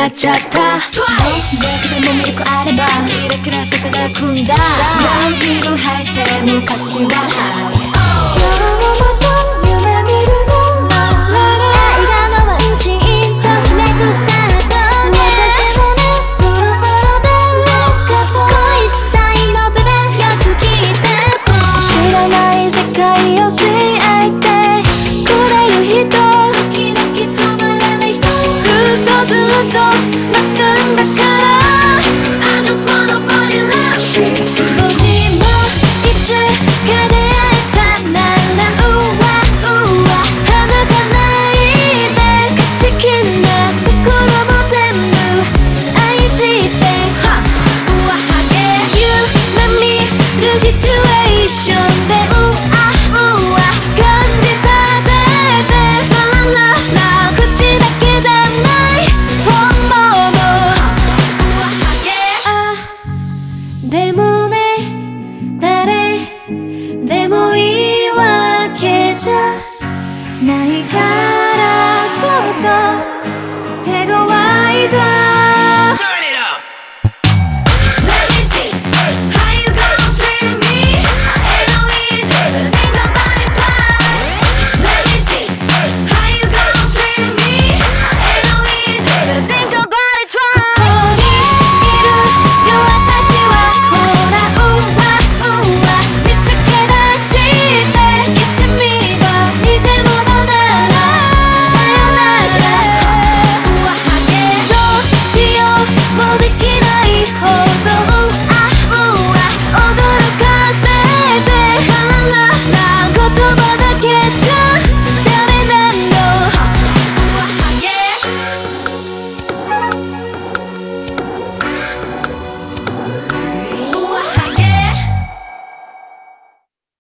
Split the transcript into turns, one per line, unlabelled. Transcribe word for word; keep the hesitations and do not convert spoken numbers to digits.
なっちゃった。どこでも魅力あればキラキラと輝くんだ。ブラウンヒール履いても価値はハイ。今日もまた夢見るのなら映画のワンシーンときめくスタート。私もねそろそろでも恋したいのベベよく聞いて。知らない世界を教えてくれる人、時々止まらない人、ずっとずっと待つんだから。 I just wanna fall in love。 もしもいつか出会えたならうわうわ離さないで。勝ち気なところも全部愛して。うわはげ夢見るシチュ